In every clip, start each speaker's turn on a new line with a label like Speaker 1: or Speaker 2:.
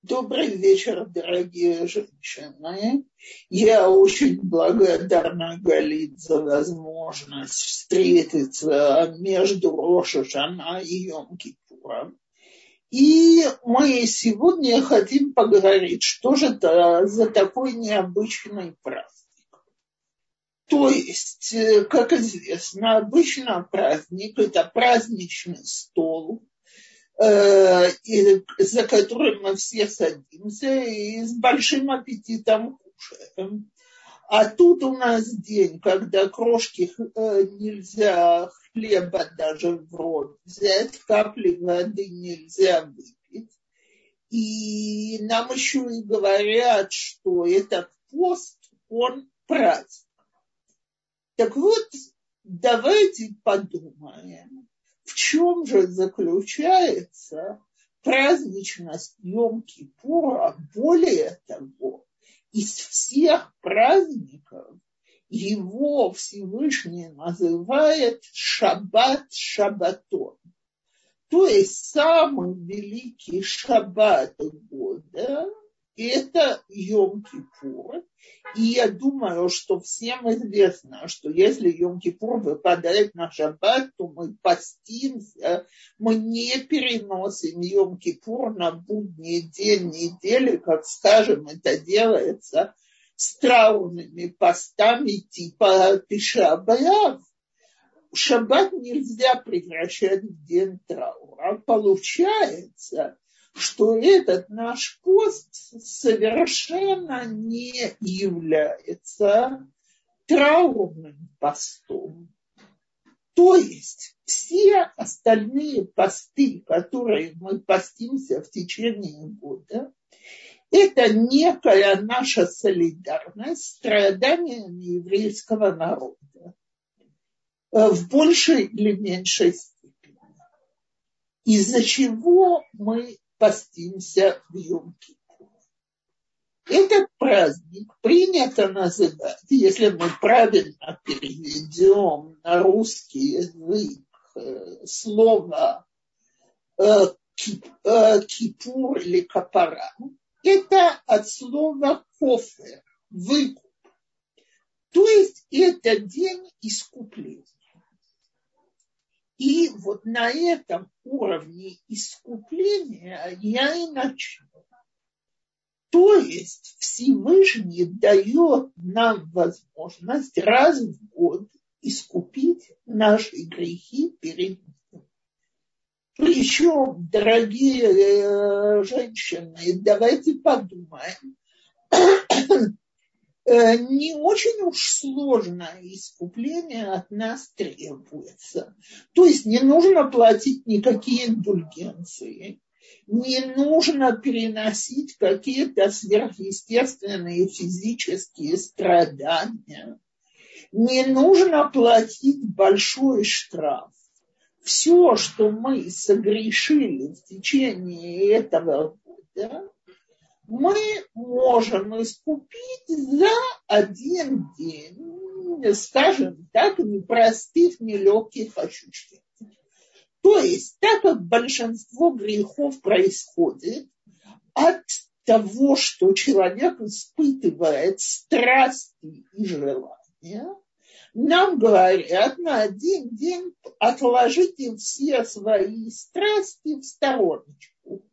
Speaker 1: Добрый вечер, дорогие женщины. Я очень благодарна Галит за возможность встретиться между Рош ха-Шана и Йом-Кипуром. И мы сегодня хотим поговорить, что же это за такой необычный праздник. То есть, как известно, обычно праздник – это праздничный стол, за которым мы все садимся и с большим аппетитом кушаем. А тут у нас день, когда крошки нельзя, хлеба даже в рот взять, капли воды нельзя выпить. И нам еще и говорят, что этот пост, он праздник. Так вот, давайте подумаем, в чем же заключается праздничность Йом-Кипура. Более того, из всех праздников его Всевышний называет Шаббат Шаббатон. То есть самый великий шаббат года – это Йом-Кипур. И я думаю, что всем известно, что если Йом-Кипур выпадает на шаббат, то мы постимся, мы не переносим Йом-Кипур на будний день недели, как, скажем, это делается с траурными постами типа Тиша б'Ав. Шаббат нельзя превращать в день траура. Получается, что этот наш пост совершенно не является траурным постом. То есть все остальные посты, которые мы постимся в течение года, это некая наша солидарность с страданиями еврейского народа в большей или меньшей степени. Из-за чего мы постимся в Йом-Кипур. Этот праздник принято называть, если мы правильно переведем на русский язык слово кипур или капара, это от слова кофе, выкуп. То есть это день искупления. И вот на этом уровне искупления я и начну. То есть Всевышний дает нам возможность раз в год искупить наши грехи перед ним. Причем, дорогие женщины, давайте подумаем, не очень уж сложное искупление от нас требуется. То есть не нужно платить никакие индульгенции, не нужно переносить какие-то сверхъестественные физические страдания, не нужно платить большой штраф. Все, что мы согрешили в течение этого года, мы можем искупить за один день, скажем так, непростых, нелегких ощущений. То есть, так как большинство грехов происходит от того, что человек испытывает страсти и желания, нам говорят, на один день отложите все свои страсти в стороночку.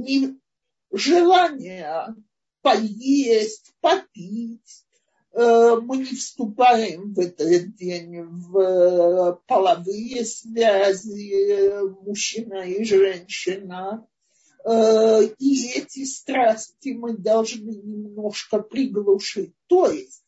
Speaker 1: Желание поесть, попить. Мы не вступаем в этот день в половые связи мужчина и женщина. И эти страсти мы должны немножко приглушить. То есть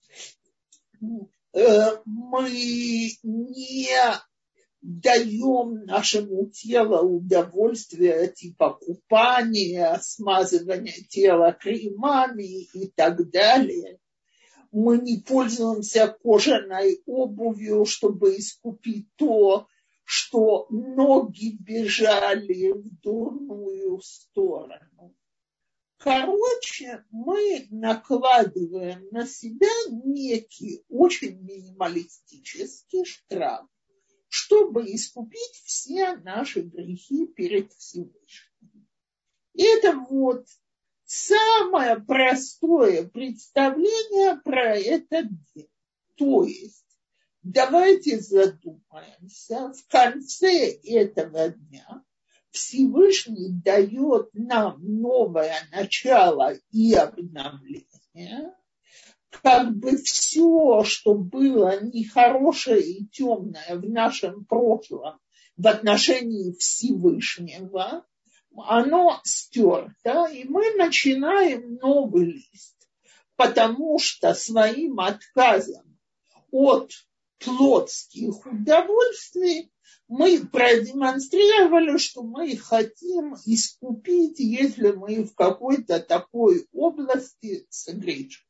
Speaker 1: мы не даем нашему телу удовольствие типа купания, смазывания тела кремами и так далее. Мы не пользуемся кожаной обувью, чтобы искупить то, что ноги бежали в дурную сторону. Короче, мы накладываем на себя некий очень минималистический штраф, чтобы искупить все наши грехи перед Всевышним. И это вот самое простое представление про этот день. То есть, давайте задумаемся, в конце этого дня Всевышний дает нам новое начало и обновление, как бы все, что было нехорошее и темное в нашем прошлом в отношении Всевышнего, оно стерто, и мы начинаем новый лист, потому что своим отказом от плотских удовольствий мы продемонстрировали, что мы хотим искупить, если мы в какой-то такой области согрешим.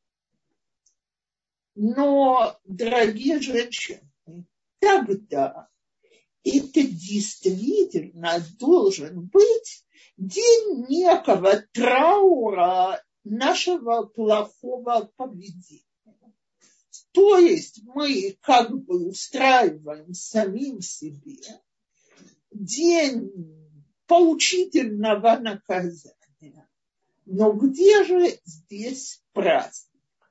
Speaker 1: Но, дорогие женщины, тогда это действительно должен быть день некого траура нашего плохого поведения. То есть мы как бы устраиваем самим себе день поучительного наказания. Но где же здесь праздник?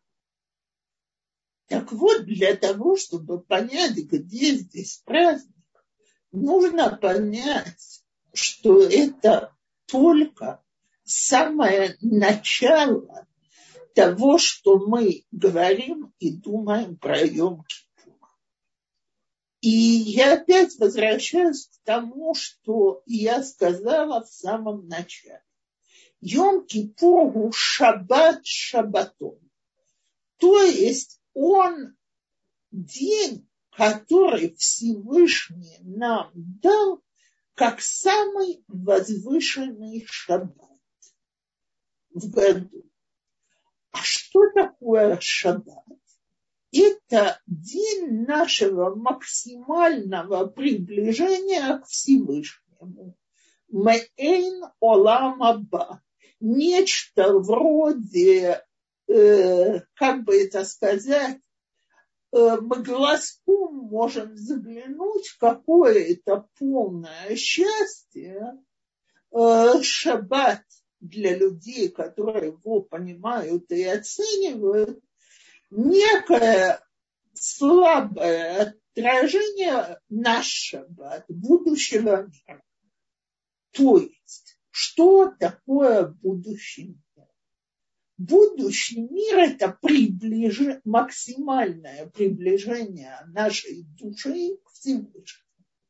Speaker 1: Так вот, для того, чтобы понять, где здесь праздник, нужно понять, что это только самое начало того, что мы говорим и думаем про Йом-Кипур. И я опять возвращаюсь к тому, что я сказала в самом начале. Йом-Кипур шаббат шаббатон. То есть он день, который Всевышний нам дал как самый возвышенный шаббат в году. А что такое шаббат? Это день нашего максимального приближения к Всевышнему. Меэйн олам аба. Нечто вроде, как бы это сказать, мы глазком можем заглянуть, какое это полное счастье. Шаббат для людей, которые его понимают и оценивают, некое слабое отражение нашего шаббат, будущего мира. То есть, что такое будущий мир? Будущий мир – это максимальное приближение нашей души к Всевышнему.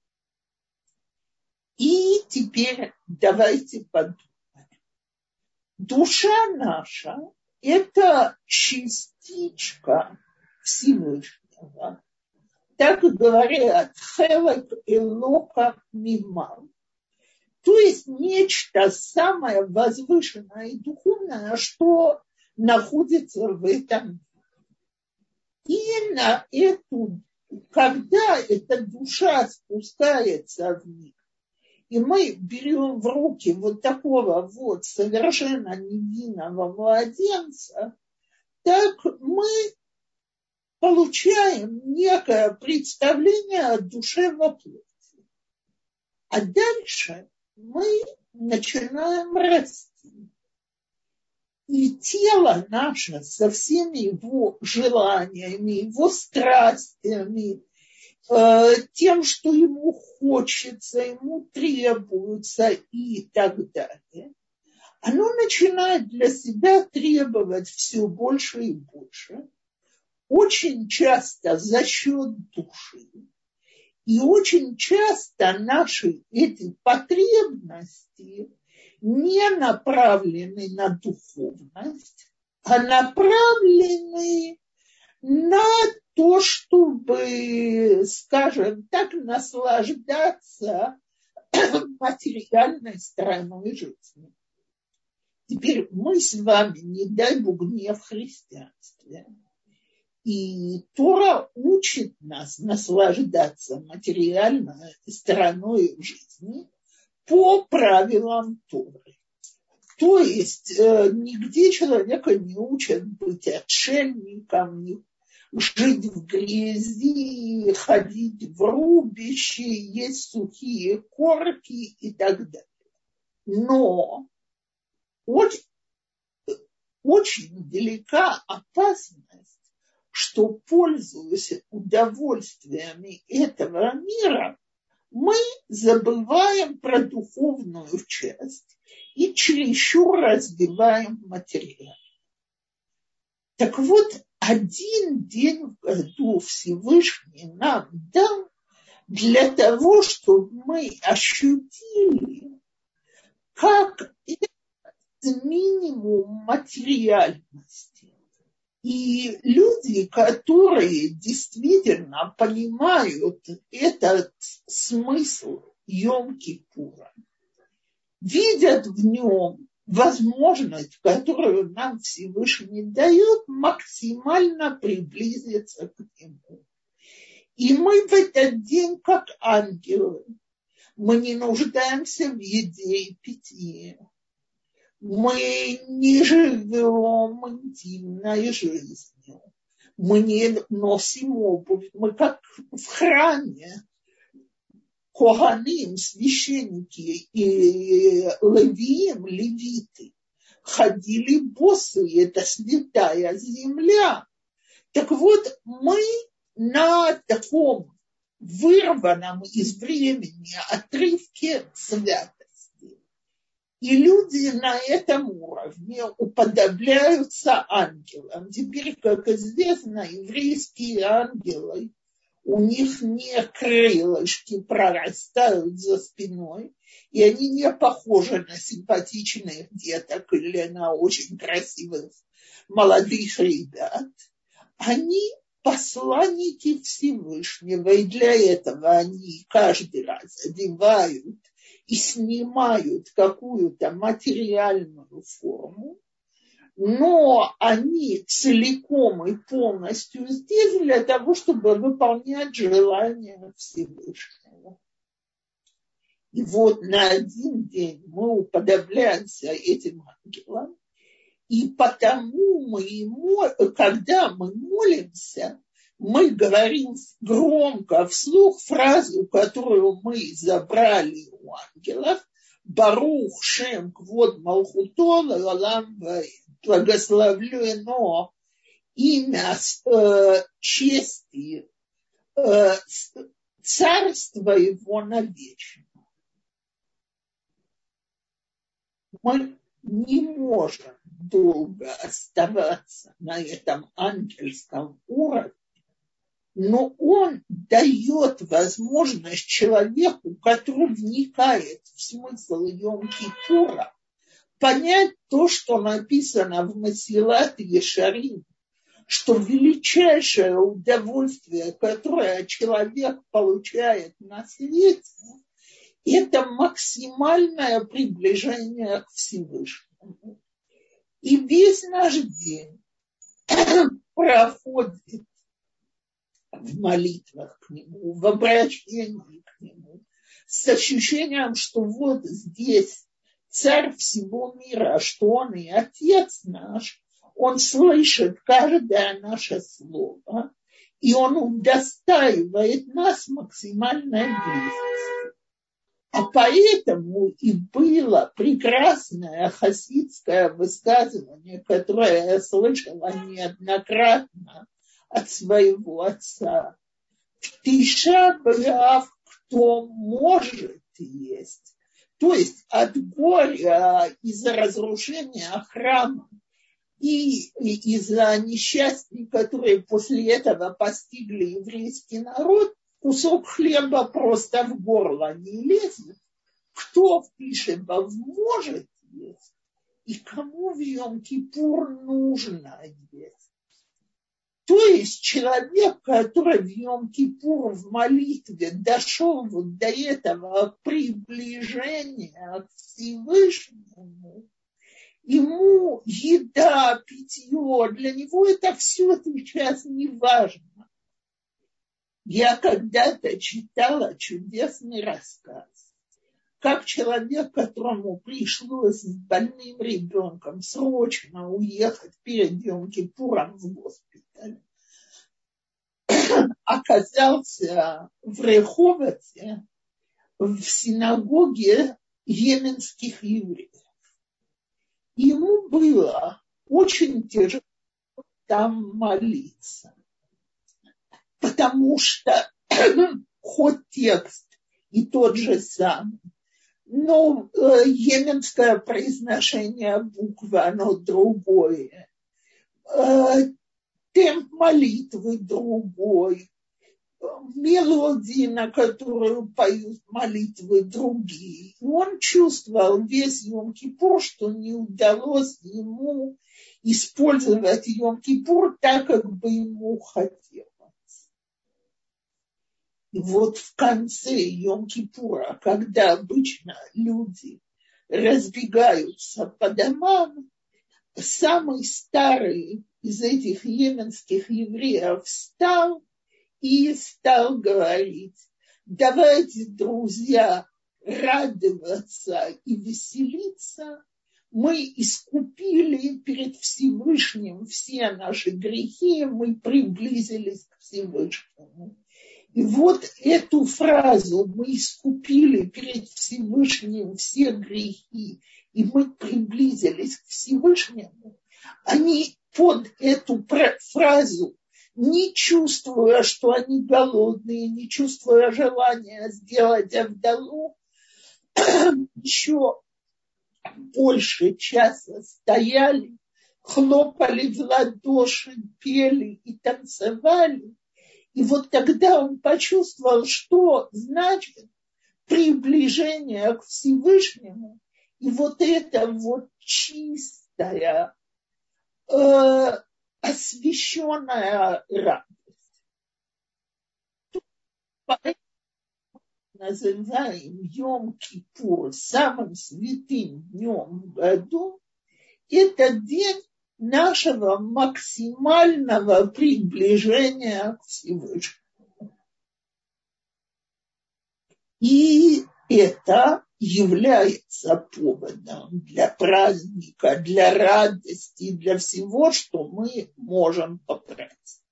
Speaker 1: И теперь давайте подумаем. Душа наша – это частичка Всевышнего. Так говорят, хелек элока мимал. То есть нечто самое возвышенное и духовное, что находится в этом мире. И на эту, когда эта душа спускается в мир, и мы берем в руки вот такого вот совершенно невинного младенца, так мы получаем некое представление о душе во плоти. А дальше мы начинаем расти. И тело наше со всеми его желаниями, его страстями, тем, что ему хочется, ему требуется и так далее, оно начинает для себя требовать все больше и больше, очень часто за счет души. И очень часто наши эти потребности не направлены на духовность, а направлены на то, чтобы, скажем так, наслаждаться материальной стороной жизни. Теперь мы с вами, не дай Бог, не в христианстве. И Тора учит нас наслаждаться материальной стороной жизни по правилам Торы. То есть нигде человека не учат быть отшельником, жить в грязи, ходить в рубище, есть сухие корки и так далее. Но очень очень велика опасность, что, пользуясь удовольствиями этого мира, мы забываем про духовную часть и чересчур развиваем материал. Так вот, один день в году Всевышний нам дал для того, чтобы мы ощутили, как это минимум материальности. И люди, которые действительно понимают этот смысл Йом-Кипура, видят в нем возможность, которую нам Всевышний дает, максимально приблизиться к нему. И мы в этот день, как ангелы, мы не нуждаемся в еде и питье. Мы не живем интимной жизнью. Мы не носим обувь. Мы как в храме. Коганим, священники и левиты ходили босые. Это святая земля. Так вот, мы на таком вырванном из времени отрывке святости. И люди на этом уровне уподобляются ангелам. Теперь, как известно, еврейские ангелы, у них не крылышки прорастают за спиной, и они не похожи на симпатичных деток или на очень красивых молодых ребят. Они посланники Всевышнего, и для этого они каждый раз одевают и снимают какую-то материальную форму, но они целиком и полностью здесь для того, чтобы выполнять желания Всевышнего. И вот на один день мы уподобляемся этим ангелам, и потому когда мы молимся, мы говорим громко вслух фразу, которую мы забрали у ангелов: «Барух шем квод малхуто лалам ваэд». Благословлено имя чести царства его навечно. Мы не можем долго оставаться на этом ангельском уровне, но он дает возможность человеку, который вникает в смысл Йом-Кипура, понять то, что написано в Месилат Ешарим, что величайшее удовольствие, которое человек получает на свете, это максимальное приближение к Всевышнему. И весь наш день проходит в молитвах к Нему, в обращении к Нему, с ощущением, что вот здесь Царь всего мира, что Он и Отец наш, Он слышит каждое наше слово, и Он удостаивает нас максимальной близости. А поэтому и было прекрасное хасидское высказывание, которое я слышала неоднократно от своего отца. В Тиша б'Ав кто может есть. То есть от горя из-за разрушения храма и из-за несчастий, которые после этого постигли еврейский народ, кусок хлеба просто в горло не лезет. Кто в Тишебав может есть, и кому в Йом-Кипур нужно есть. То есть человек, который в Йом-Кипур в молитве дошел вот до этого приближения к Всевышнему, ему еда, питье, для него это все сейчас не важно. Я когда-то читала чудесный рассказ, как человек, которому пришлось с больным ребенком срочно уехать перед Йом-Кипуром в госпиталь, оказался в Реховоте в синагоге йеменских евреев. Ему было очень тяжело там молиться, потому что хоть текст и тот же самый, но йеменское произношение буквы, оно другое, темп молитвы другой, мелодии, на которую поют молитвы другие. И он чувствовал весь Йом-Кипур, что не удалось ему использовать Йом-Кипур так, как бы ему хотелось. И вот в конце Йом-Кипура, когда обычно люди разбегаются по домам, самый старый из этих йеменских евреев встал и стал говорить: давайте, друзья, радоваться и веселиться. Мы искупили перед Всевышним все наши грехи, мы приблизились к Всевышнему. И вот эту фразу «мы искупили перед Всевышним все грехи, и мы приблизились к Всевышнему», они под эту фразу, не чувствуя, что они голодные, не чувствуя желания сделать авдалу, еще больше часа стояли, хлопали в ладоши, пели и танцевали. И вот тогда он почувствовал, что значит приближение к Всевышнему, и вот это вот чистая, освященная радость. Поэтому называем Йом-Кипур самым святым днем в году. Это день нашего максимального приближения к Всевышнему. И это является поводом для праздника, для радости, для всего, что мы можем попросить.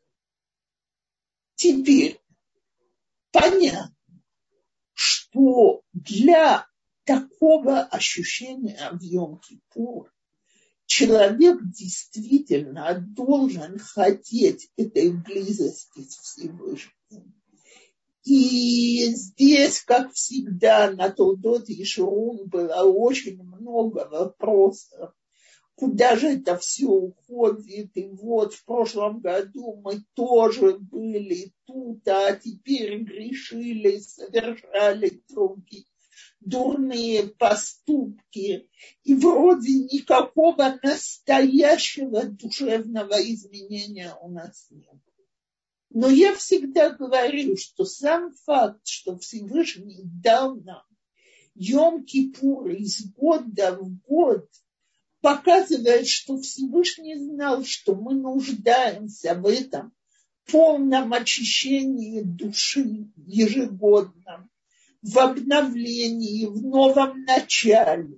Speaker 1: Теперь понятно, что для такого ощущения в Йом-Кипур человек действительно должен хотеть этой близости с Всевышним. И здесь, как всегда, на Толдот Ешурун было очень много вопросов, куда же это все уходит. И вот в прошлом году мы тоже были тут, а теперь грешили, совершали другие дурные поступки, и вроде никакого настоящего душевного изменения у нас нет. Но я всегда говорю, что сам факт, что Всевышний дал нам Йом-Кипур из года в год, показывает, что Всевышний знал, что мы нуждаемся в этом полном очищении души ежегодном, в обновлении, в новом начале.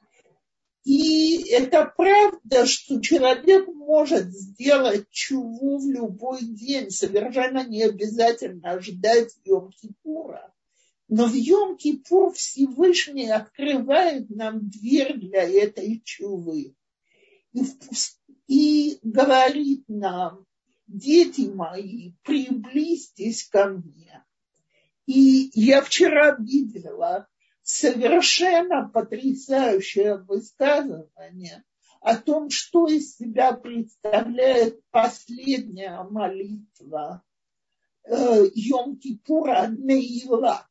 Speaker 1: И это правда, что человек может сделать чуву в любой день, совершенно не обязательно ждать Йом-Кипура. Но в Йом-Кипур Всевышний открывает нам дверь для этой чувы. И говорит нам: дети мои, приблизьтесь ко мне. И я вчера видела совершенно потрясающее высказывание о том, что из себя представляет последняя молитва Йом-Кипура Неила.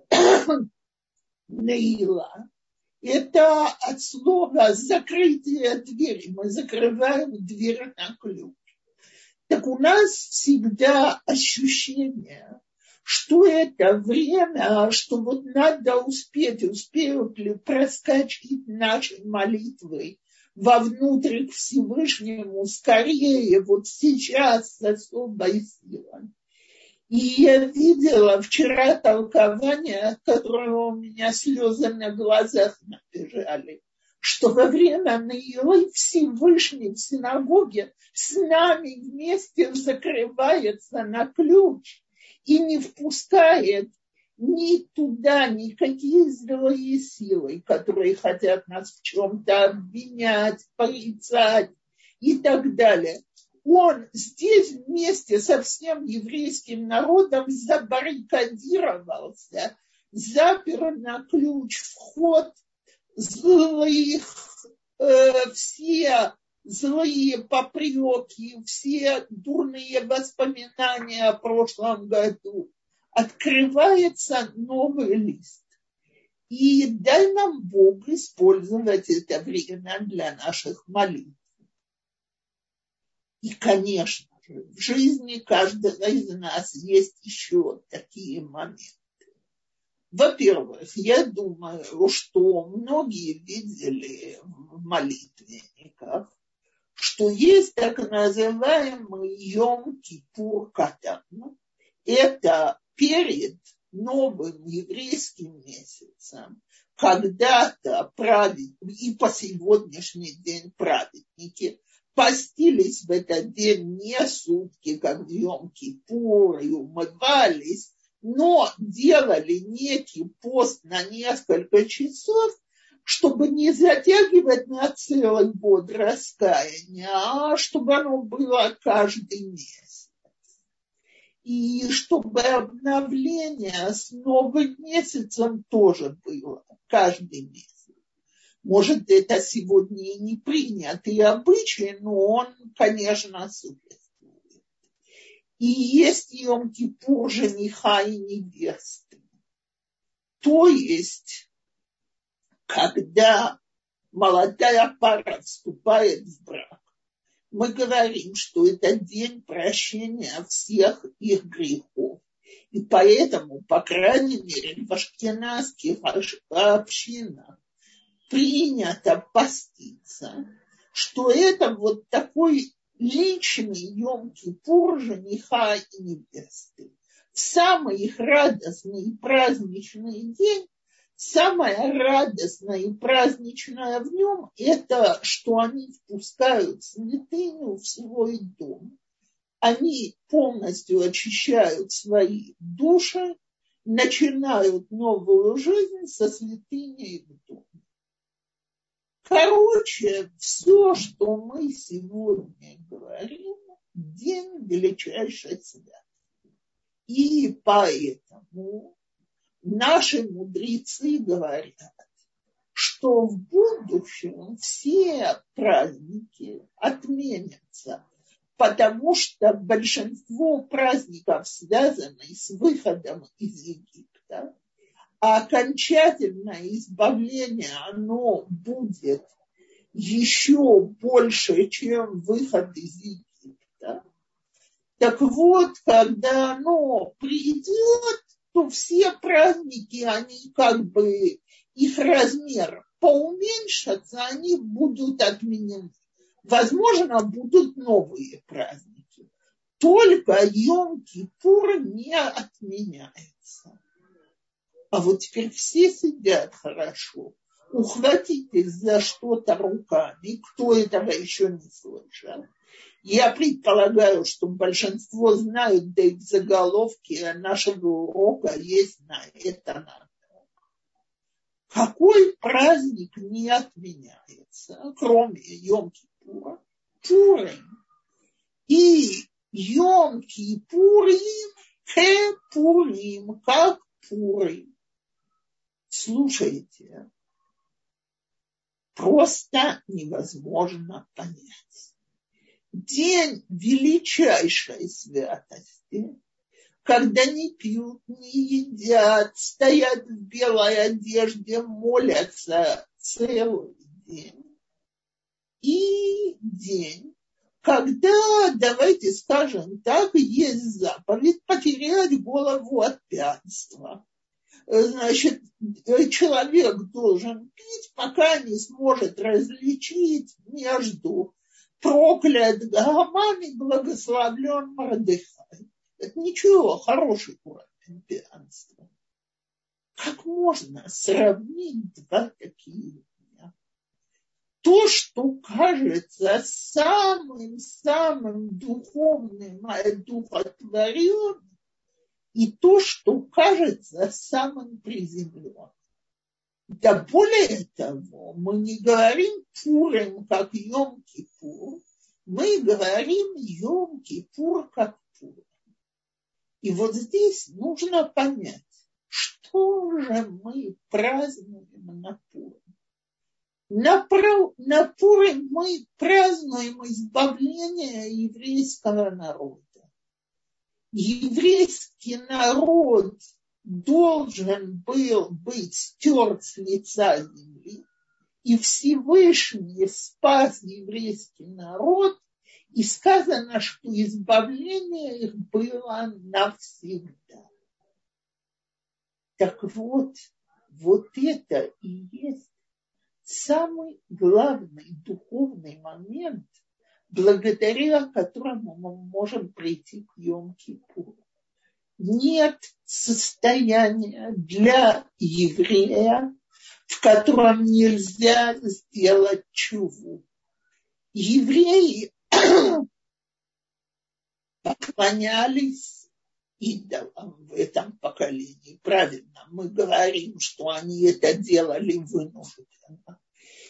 Speaker 1: Неила. Это от слова закрытие двери. Мы закрываем дверь на ключ. Так у нас всегда ощущение, что это время, что вот надо успеют ли проскочить наши молитвы вовнутрь к Всевышнему скорее, вот сейчас с особой силой. И я видела вчера толкование, от которого у меня слезы на глазах набежали, что во время Неилы Всевышний в синагоге с нами вместе закрывается на ключ и не впускает ни туда никакие злые силы, которые хотят нас в чем-то обвинять, порицать и так далее. Он здесь вместе со всем еврейским народом забаррикадировался, запер на ключ вход злых, все злые попреки, все дурные воспоминания о прошлом году. Открывается новый лист. И дай нам Бог использовать это время для наших молитв. И, конечно же, в жизни каждого из нас есть еще такие моменты. Во-первых, я думаю, что многие видели в молитвенниках, что есть так называемый Йом-Кипур Катан. Это перед новым еврейским месяцем, когда-то праведники, и по сегодняшний день праведники, постились в этот день не сутки, как в Йом-Кипур, и умывались, но делали некий пост на несколько часов, чтобы не затягивать на целый год раскаяния, а чтобы оно было каждый месяц. И чтобы обновление с новым месяцем тоже было каждый месяц. Может, это сегодня и не принятый обычай, но он, конечно, существует. И есть Йом-Кипур жениха и невесты. То есть, когда молодая пара вступает в брак, мы говорим, что это день прощения всех их грехов. И поэтому, по крайней мере, в ашкеназских общинах принято поститься, что это вот такой личный Йом-Кипур жениха и невесты. В самый их радостный и праздничный день, самое радостное и праздничное в нем – это, что они впускают святыню в свой дом. Они полностью очищают свои души, начинают новую жизнь со святыней в доме. Короче, все, что мы сегодня говорим, день величайшей святости. И поэтому наши мудрецы говорят, что в будущем все праздники отменятся, потому что большинство праздников связаны с выходом из Египта, а окончательное избавление, оно будет еще больше, чем выход из Египта. Так вот, когда оно придет, то все праздники, они как бы, их размер поуменьшатся, они будут отменены. Возможно, будут новые праздники. Только Йом-Кипур не отменяется. А вот теперь все сидят хорошо. Ухватитесь за что-то руками. Кто этого еще не слышал? Я предполагаю, что большинство знают, да и в заголовке нашего урока есть на это намек. Какой праздник не отменяется, кроме Йом-Кипура? Пурим. И Йом-Кипурим Пурим, как Пурим. Слушайте, просто невозможно понять. День величайшей святости, когда не пьют, не едят, стоят в белой одежде, молятся целый день. И день, когда, давайте скажем так, есть заповедь потерять голову от пьянства. Значит, человек должен пить, пока не сможет различить между проклят Гаман и благословлен Мордехай. Это ничего, хороший уровень пьянства. Как можно сравнить два такие дня? То, что кажется самым духовным, одухотворенным, и то, что кажется самым приземленным. Да более того, мы не говорим Пурим как Йом-Кипур, Мы говорим Йом-Кипур как Пурим. И вот здесь нужно понять, что же мы празднуем на Пурим. На Пурим мы празднуем избавление еврейского народа. Еврейский народ должен был быть стерт с лица земли, и Всевышний спас еврейский народ, и сказано, что избавление их было навсегда. Так вот это и есть самый главный духовный момент, благодаря которому мы можем прийти к Йом-Кипуру. Нет состояния для еврея, в котором нельзя сделать чуву. Евреи поклонялись идолам в этом поколении. Правильно, мы говорим, что они это делали вынужденно.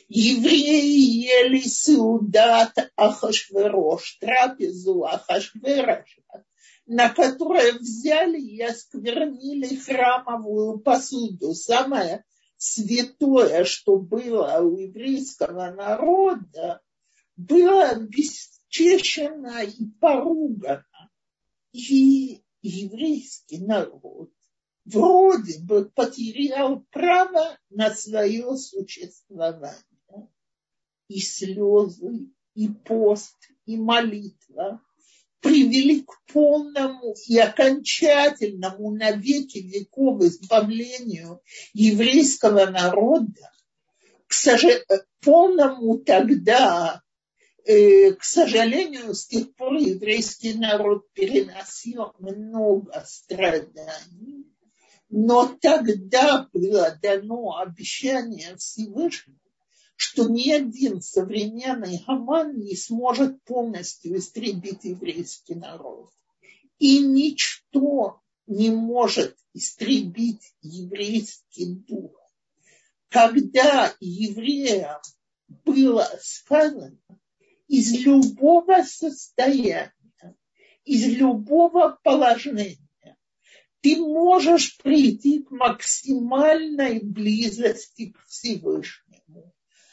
Speaker 1: Евреи ели сеудат Ахашверош, трапезу Ахашвероша, на которой взяли и осквернили храмовую посуду. Самое святое, что было у еврейского народа, было бесчещено и поругано. И еврейский народ вроде бы потерял право на свое существование. И слезы, и пост, и молитва привели к полному и окончательному на веки веков избавлению еврейского народа, к полному тогда, к сожалению, с тех пор еврейский народ переносил много страданий, но тогда было дано обещание Всевышнего, что ни один современный Хаман не сможет полностью истребить еврейский народ. И ничто не может истребить еврейский дух. Когда евреям было сказано, из любого состояния, из любого положения ты можешь прийти к максимальной близости к Всевышнему.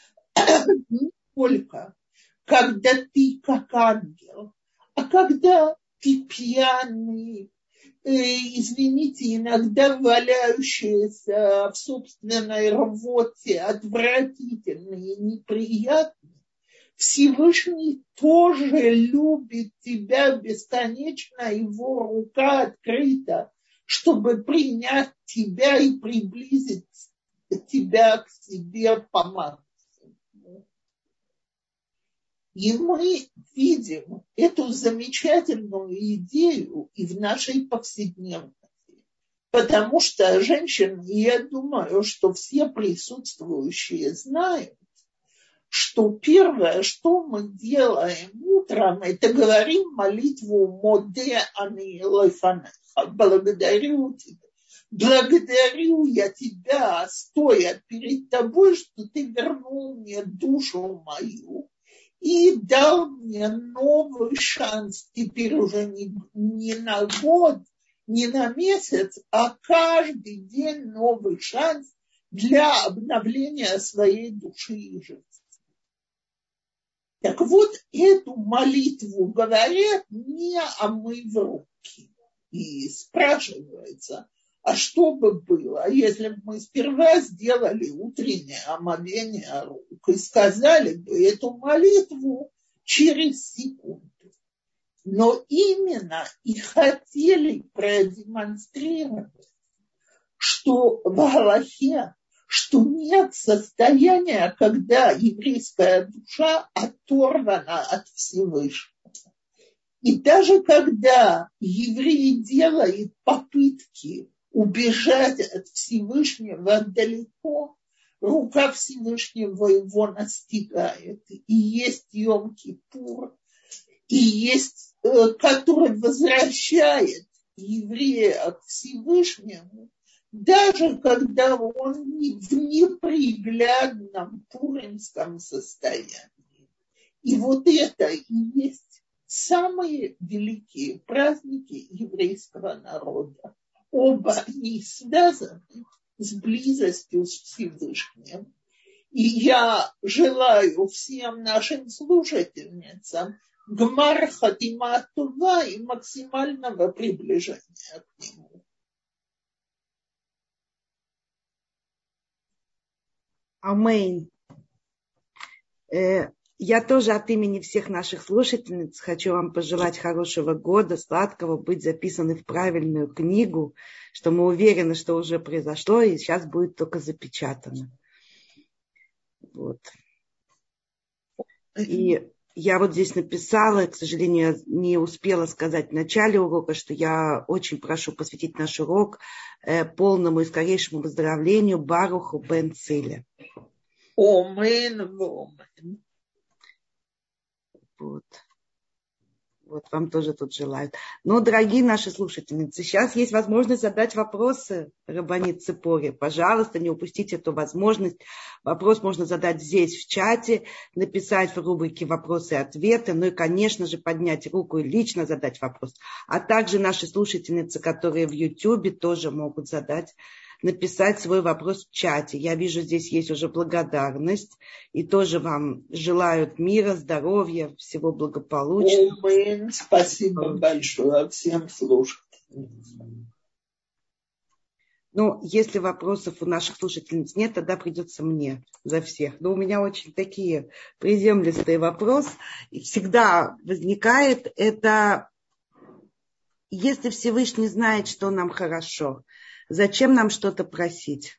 Speaker 1: Не только когда ты как ангел, а когда ты пьяный, извините, иногда валяющийся в собственной рвоте, отвратительный и неприятный, Всевышний тоже любит тебя бесконечно, его рука открыта, чтобы принять тебя и приблизить тебя к себе по максимуму. И мы видим эту замечательную идею и в нашей повседневности. Потому что женщины, я думаю, что все присутствующие знают, что первое, что мы делаем утром, это говорим молитву «Моде ани лефанеха», благодарю тебя. Благодарю я тебя, стоя перед тобой, что ты вернул мне душу мою и дал мне новый шанс, теперь уже не на год, не на месяц, а каждый день новый шанс для обновления своей души и жизни. Так вот, эту молитву говорят не омыв руки. И спрашивается, а что бы было, если бы мы сперва сделали утреннее омовение рук и сказали бы эту молитву через секунду. Но именно и хотели продемонстрировать, что в Галахе, что нет состояния, когда еврейская душа оторвана от Всевышнего. И даже когда еврей делает попытки убежать от Всевышнего далеко, рука Всевышнего его настигает. И есть Йом-Кипур, и есть, который возвращает еврея к Всевышнему, даже когда он в неприглядном пуримском состоянии. И вот это и есть самые великие праздники еврейского народа. Оба они связаны с близостью с Всевышним. И я желаю всем нашим слушательницам гмар хатима това и максимального приближения к нему.
Speaker 2: Аминь. Я тоже от имени всех наших слушательниц хочу вам пожелать хорошего года, сладкого, быть записаны в правильную книгу, что мы уверены, что уже произошло и сейчас будет только запечатано. Вот. И я вот здесь написала, к сожалению, не успела сказать в начале урока, что я очень прошу посвятить наш урок полному и скорейшему выздоровлению Баруху бен Циля.
Speaker 1: Омен, омен.
Speaker 2: Вот вам тоже тут желают. Но, дорогие наши слушательницы, сейчас есть возможность задать вопросы Рабанит Ципоре. Пожалуйста, не упустите эту возможность. Вопрос можно задать здесь, в чате, написать в рубрике «Вопросы и ответы», ну и, конечно же, поднять руку и лично задать вопрос. А также наши слушательницы, которые в Ютьюбе, тоже могут написать свой вопрос в чате. Я вижу, здесь есть уже благодарность. И тоже вам желают мира, здоровья, всего благополучного.
Speaker 1: Спасибо большое всем слушателям.
Speaker 2: Ну, если вопросов у наших слушательниц нет, тогда придется мне за всех. Но у меня очень такие приземистые вопросы. И всегда возникает это, если Всевышний знает, что нам хорошо, зачем нам что-то просить?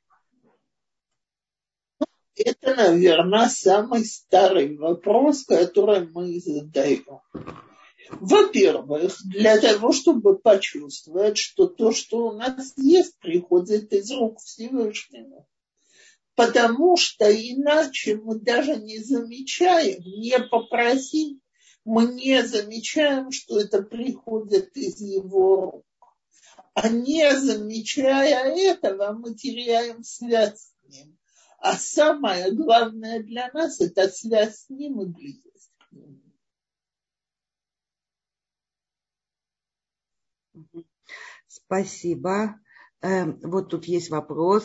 Speaker 1: Это, наверное, самый старый вопрос, который мы задаем. Во-первых, для того, чтобы почувствовать, что то, что у нас есть, приходит из рук Всевышнего. Потому что иначе мы даже не замечаем, не попросим, мы не замечаем, что это приходит из его рук. А не замечая этого, мы теряем связь с ним. А самое главное для нас – это связь с ним и близость к нему.
Speaker 2: Спасибо. Вот тут есть вопрос.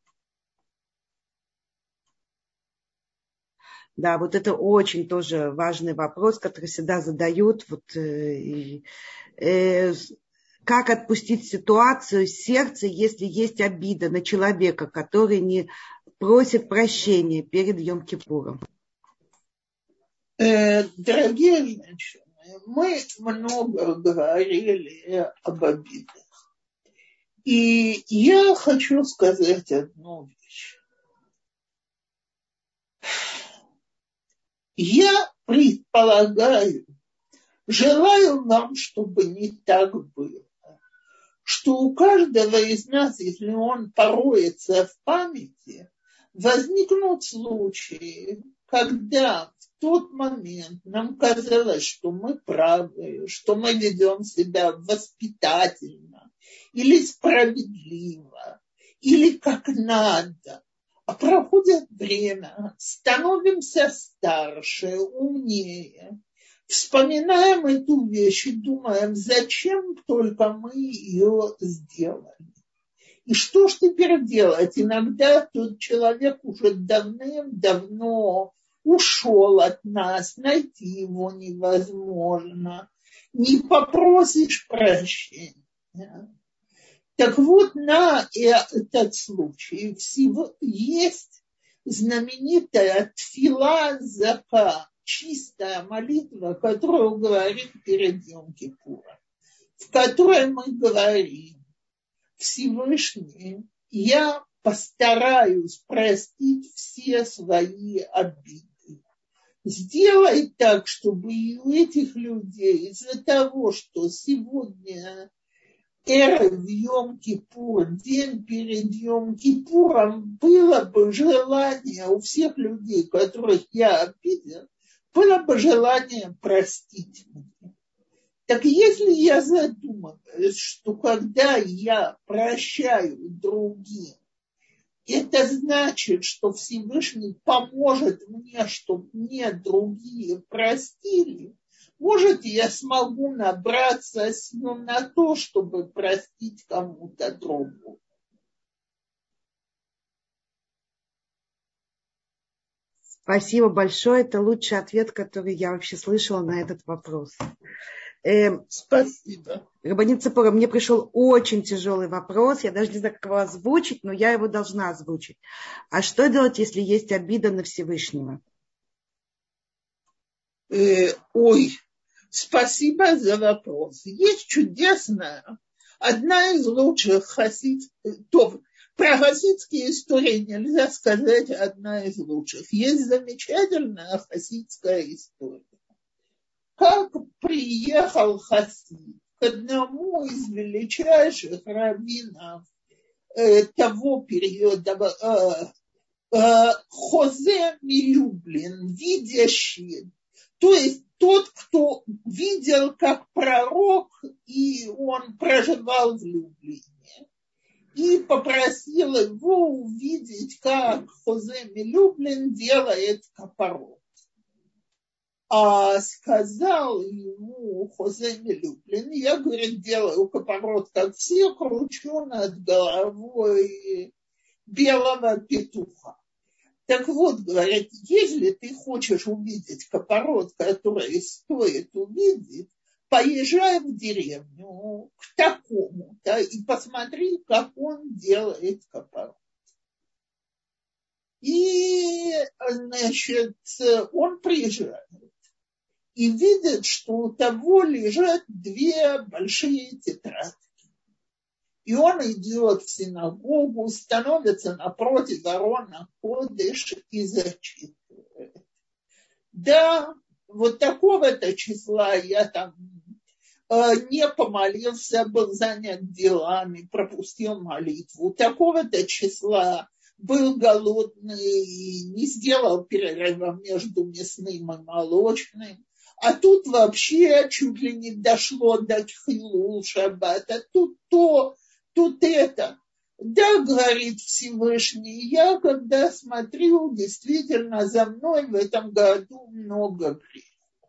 Speaker 2: Да, вот это очень тоже важный вопрос, который всегда задают. Как отпустить ситуацию с сердца, если есть обида на человека, который не просит прощения перед Йом-Кипуром?
Speaker 1: Дорогие женщины, мы много говорили об обидах. И я хочу сказать одну вещь. Я предполагаю, желаю вам, чтобы не так было, что у каждого из нас, если он пороется в памяти, возникнут случаи, когда в тот момент нам казалось, что мы правы, что мы ведем себя воспитательно или справедливо, или как надо. А проходит время, становимся старше, умнее, вспоминаем эту вещь и думаем, зачем только мы ее сделали. И что ж теперь делать? Иногда тот человек уже давным-давно ушел от нас, найти его невозможно, не попросишь прощения. Так вот, на этот случай всего есть знаменитая тфила зака, чистая молитва, которую говорим перед Йом-Кипуром, в которой мы говорим: Всевышний, я постараюсь простить все свои обиды. Сделай так, чтобы и у этих людей из-за того, что сегодня эрев Йом-Кипур, день перед Йом-Кипуром, было бы желание у всех людей, которых я обидел, было бы желание простить меня. Так если я задумываюсь, что когда я прощаю другим, Это значит, что Всевышний поможет мне, чтобы мне другие простили. Может, я смогу набраться сил на то, чтобы простить кому-то другому.
Speaker 2: Спасибо большое. Это лучший ответ, который я вообще слышала на этот вопрос.
Speaker 1: Спасибо.
Speaker 2: Рабанит Ципора, мне пришел очень тяжелый вопрос. Я даже не знаю, как его озвучить, но я его должна озвучить. А что делать, если есть обида на Всевышнего?
Speaker 1: Спасибо за вопрос. Есть чудесная, одна из лучших про хасидские истории нельзя сказать одна из лучших. Есть замечательная хасидская история. Как приехал хасид к одному из величайших раввинов того периода, Хозе Милюблин, видящий, то есть тот, кто видел как пророк, и он проживал в Люблине. И попросил его увидеть, как Хозе Милюблин делает капорот. А сказал ему Хозе Милюблин, я, говорит, делаю капорот, как все, кручу над головой белого петуха. Так вот, говорят, если ты хочешь увидеть капорот, который стоит увидеть, поезжай в деревню к такому-то и посмотри, как он делает капорот. И, значит, он приезжает и видит, что у того лежат две большие тетрадки. И он идет в синагогу, становится напротив Арона Кодеш и зачитывает. Да, вот такого-то числа я там не помолился, был занят делами, пропустил молитву. Такого-то числа был голодный, не сделал перерыва между мясным и молочным. А тут вообще чуть ли не дошло до Хилул Шаббата. Тут то, тут это. Да, говорит Всевышний, я когда смотрю, действительно за мной в этом году много грехов.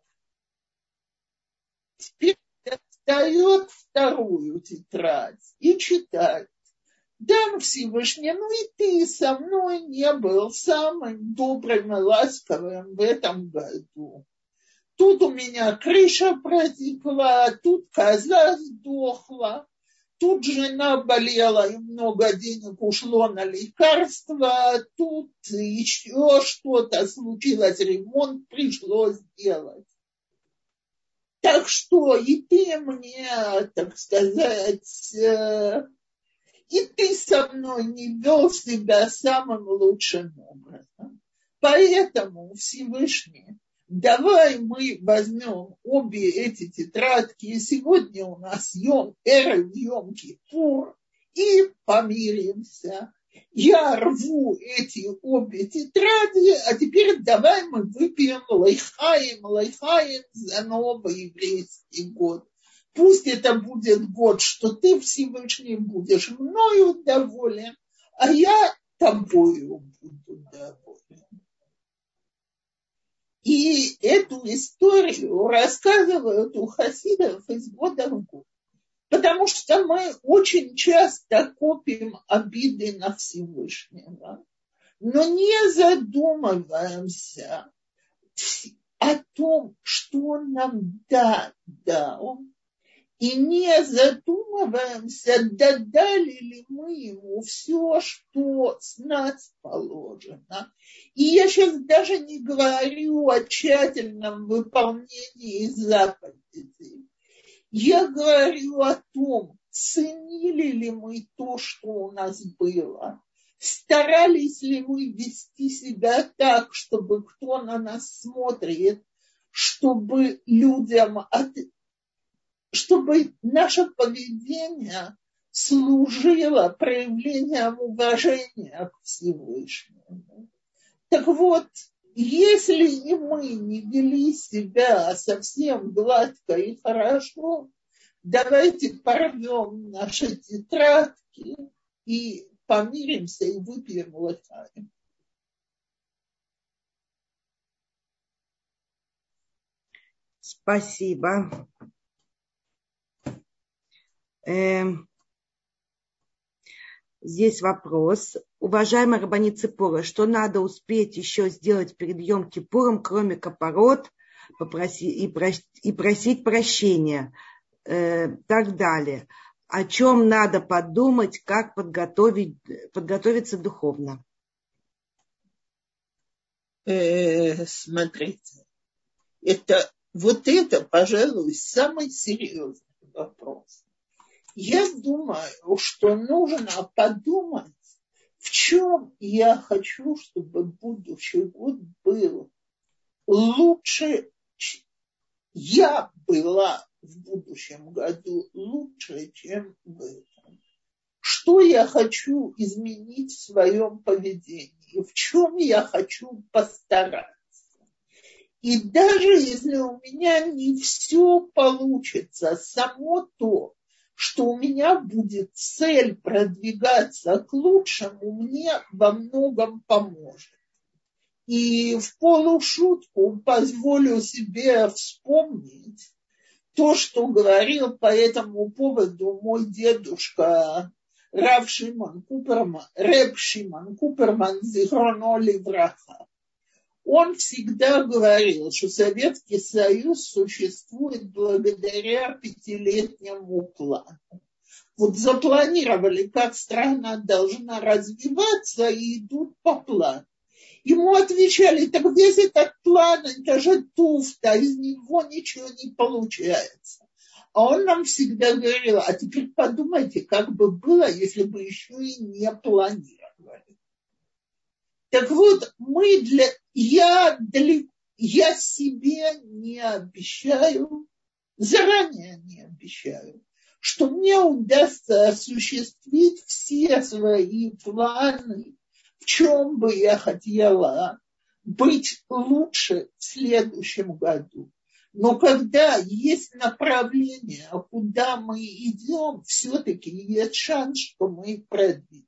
Speaker 1: Теперь достает вторую тетрадь и читает. Да, Всевышний, ну и ты со мной не был самым добрым и ласковым в этом году. Тут у меня крыша протекла, тут коза сдохла, тут жена болела и много денег ушло на лекарства, тут еще что-то случилось, ремонт пришлось делать. Так что и ты мне, так сказать, и ты со мной не вел себя самым лучшим образом. Поэтому Всевышний, давай мы возьмем обе эти тетрадки, и сегодня у нас Йом-Кипур, и помиримся. Я рву эти обе тетради, а теперь давай мы выпьем лайхаим за новый еврейский год. Пусть это будет год, что ты, Всевышний, будешь мною доволен, а я тобою буду доволен. И эту историю рассказывают у хасидов из года в год. Потому что мы очень часто копим обиды на Всевышнего, но не задумываемся о том, что он нам дал, и не задумываемся, дали ли мы ему все, что с нас положено. И я сейчас даже не говорю о тщательном выполнении заповедей. Я говорю о том, ценили ли мы то, что у нас было, старались ли мы вести себя так, чтобы кто на нас смотрит, чтобы людям, чтобы наше поведение служило проявлением уважения к Всевышнему. Так вот, если и мы не вели себя совсем гладко и хорошо, давайте порвем наши тетрадки и помиримся и выпьем лахаим.
Speaker 2: Спасибо. Здесь вопрос. Уважаемая Рабанит Ципора, что надо успеть еще сделать перед Йом-Кипуром, кроме капарот, и просить прощения, так далее. О чем надо подумать, как подготовиться духовно?
Speaker 1: Смотрите, это, пожалуй, самый серьезный вопрос. Я думаю, что нужно подумать, в чем я хочу, чтобы будущий год был лучше. Я была в будущем году лучше, чем в этом. Что я хочу изменить в своем поведении, в чем я хочу постараться. И даже если у меня не все получится, само то, что у меня будет цель продвигаться к лучшему, мне во многом поможет. И в полушутку позволю себе вспомнить то, что говорил по этому поводу мой дедушка Рав Шимон Куперман, Реб Шимон Куперман, зихроно ливраха. Он всегда говорил, что Советский Союз существует благодаря 5-летнему плану. Вот запланировали, как страна должна развиваться, и идут по плану. Ему отвечали, так весь этот план, это же туфта, из него ничего не получается. А он нам всегда говорил, а теперь подумайте, как бы было, если бы еще и не планировали. Так вот, я себе не обещаю, заранее не обещаю, что мне удастся осуществить все свои планы, в чем бы я хотела быть лучше в следующем году. Но когда есть направление, куда мы идем, все-таки есть шанс, что мы продвинемся.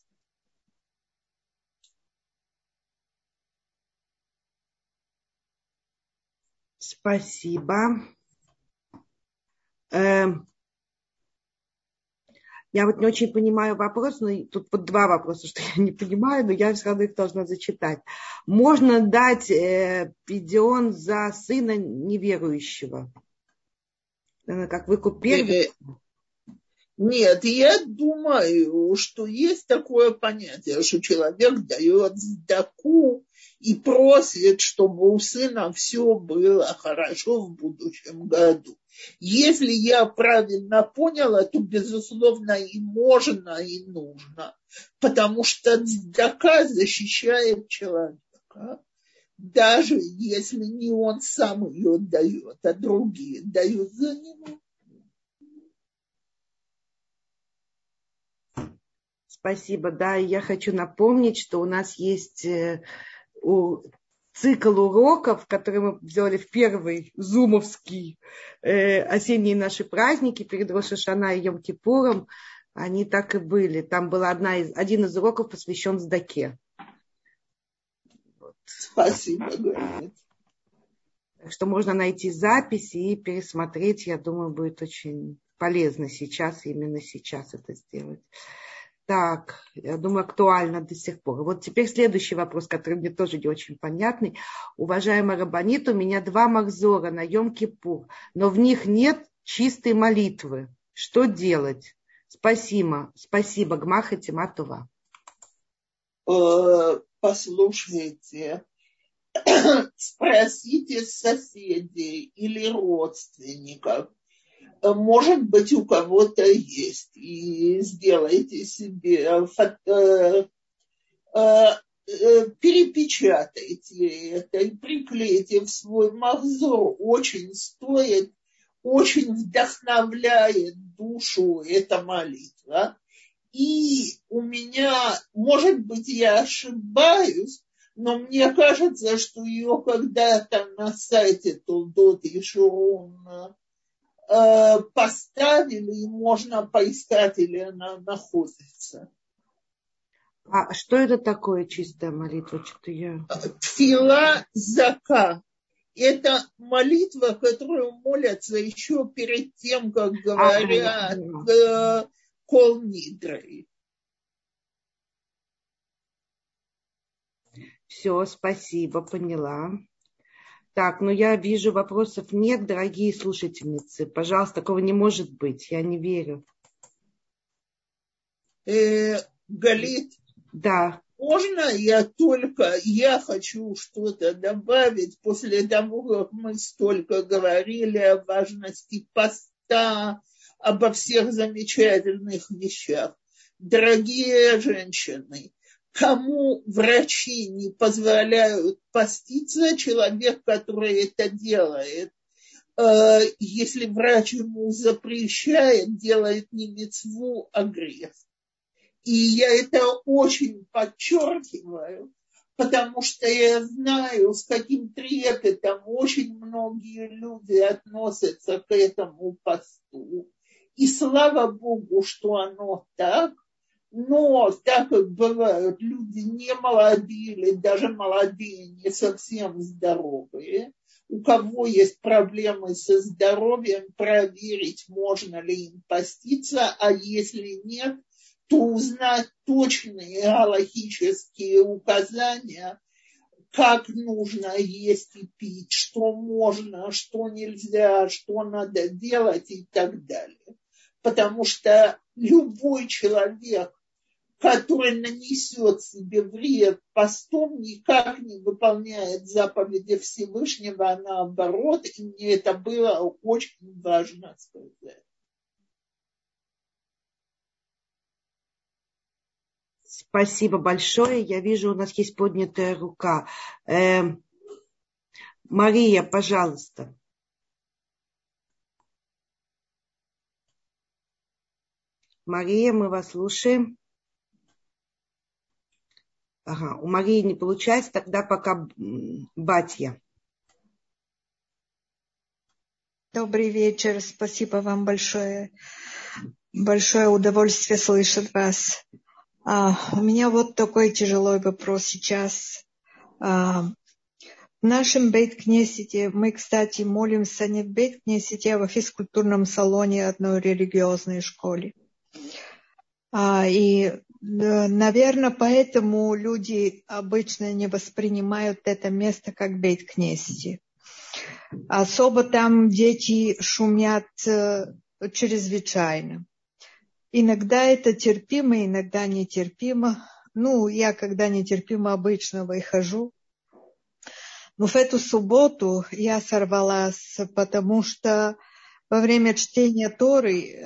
Speaker 2: Спасибо. Я вот не очень понимаю вопрос, но тут вот два вопроса, что я не понимаю, но я все равно их должна зачитать. Можно дать пидион за сына неверующего? Как выкуп первый?
Speaker 1: Нет, я думаю, что есть такое понятие, что человек дает сдаку и просит, чтобы у сына все было хорошо в будущем году. Если я правильно поняла, то, безусловно, и можно, и нужно, потому что сдака защищает человека, даже если не он сам ее дает, а другие дают за него.
Speaker 2: Спасибо. Да, я хочу напомнить, что у нас есть цикл уроков, который мы сделали в первый зумовский осенние наши праздники перед Рош ха-Шана и Йом-Кипуром. Они так и были. Там был один из уроков посвящен сдаке. Вот.
Speaker 1: Спасибо, говорит.
Speaker 2: Так что можно найти запись и пересмотреть. Я думаю, будет очень полезно именно сейчас это сделать. Так, я думаю, актуально до сих пор. Вот теперь следующий вопрос, который мне тоже не очень понятный. Уважаемый Рабанит, у меня 2 махзора на Йом-Кипур, но в них нет чистой молитвы. Что делать? Спасибо. Спасибо. Гмаха Тима Това.
Speaker 1: Послушайте, спросите соседей или родственников. Может быть, у кого-то есть. И сделайте себе, перепечатайте это и приклейте в свой махзор. Очень стоит, очень вдохновляет душу эта молитва. И у меня, может быть, я ошибаюсь, но мне кажется, что ее когда-то на сайте Толдот и Шурун поставили, и можно поискать, или она находится.
Speaker 2: А что это такое чистая молитва? Что-то я...
Speaker 1: Тфила зака. Это молитва, которую молятся еще перед тем, как
Speaker 2: Да, я
Speaker 1: говорят
Speaker 2: поняла.
Speaker 1: кол нидрой.
Speaker 2: Все, спасибо, поняла. Так, ну я вижу, вопросов нет, дорогие слушательницы. Пожалуйста, такого не может быть, я не верю.
Speaker 1: Галит,
Speaker 2: Да.
Speaker 1: можно я хочу что-то добавить после того, как мы столько говорили о важности поста, обо всех замечательных вещах. Дорогие женщины, кому врачи не позволяют поститься, человек, который это делает, если врач ему запрещает, делает не мицву, а грех. И я это очень подчеркиваю, потому что я знаю, с каким трепетом очень многие люди относятся к этому посту. И слава Богу, что оно так. Но так как бывают люди не молодые или даже молодые, не совсем здоровые, у кого есть проблемы со здоровьем, проверить, можно ли им поститься, а если нет, то узнать точные галахические указания, как нужно есть и пить, что можно, что нельзя, что надо делать и так далее. Потому что любой человек, который нанесет себе вред постом, никак не выполняет заповеди Всевышнего, а наоборот, и мне это было очень важно сказать.
Speaker 2: Спасибо большое. Я вижу, у нас есть поднятая рука. Мария, пожалуйста. Мария, мы вас слушаем. Ага, у Марии не получается, тогда пока Батья.
Speaker 3: Добрый вечер, спасибо вам большое. Большое удовольствие слышать вас. У меня вот такой тяжелый вопрос сейчас. В нашем Бейт-Кнессете, мы, кстати, молимся не в Бейт-Кнессете, а в физкультурном салоне одной религиозной школы. И, наверное, поэтому люди обычно не воспринимают это место как Бейт-Кнессете. Особо там дети шумят чрезвычайно. Иногда это терпимо, иногда нетерпимо. Я когда нетерпимо обычно выхожу. Но в эту субботу я сорвалась, потому что во время чтения Торы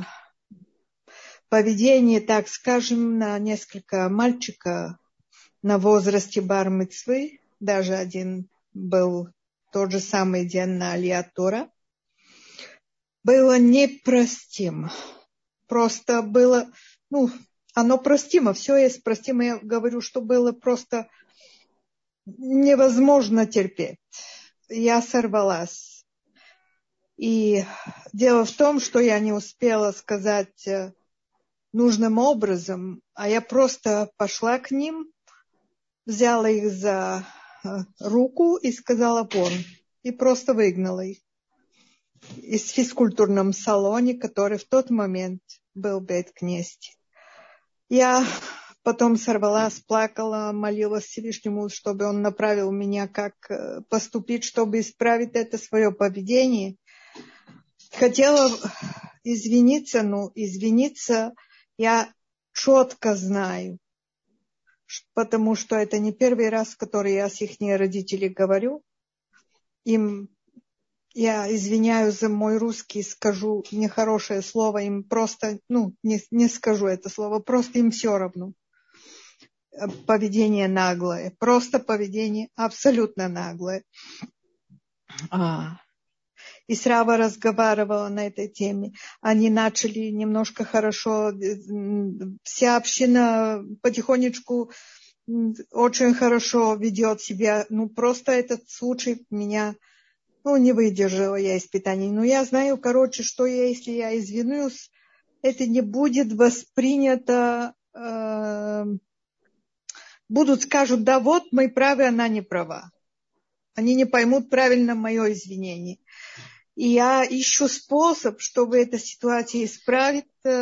Speaker 3: поведение, так скажем, на несколько мальчика на возрасте бар-мицвы, даже один был тот же самый день на Алият Тора, было непростимо. Просто было, оно простимо, все есть простимо. Я говорю, что было просто невозможно терпеть. Я сорвалась. И дело в том, что я не успела сказать нужным образом, а я просто пошла к ним, взяла их за руку и сказала вон. И просто выгнала их из физкультурном салоне, который в тот момент был в Бейт-Кнессете. Я потом сорвалась, плакала, молилась Всевышнему, чтобы он направил меня, как поступить, чтобы исправить это свое поведение. Хотела извиниться, но извиниться я четко знаю, потому что это не первый раз, который я с их родителями говорю. Им я извиняюсь за мой русский, скажу нехорошее слово, им просто, не скажу это слово, просто им все равно. Поведение наглое, просто поведение абсолютно наглое. И Срава разговаривала на этой теме. Они начали немножко хорошо, вся община потихонечку очень хорошо ведет себя. Просто этот случай меня, не выдержала я испытаний. Но я знаю, что если я извинюсь, это не будет воспринято скажут, да вот мы правы, она не права. Они не поймут правильно мое извинение. И я ищу способ, чтобы эту ситуацию исправить.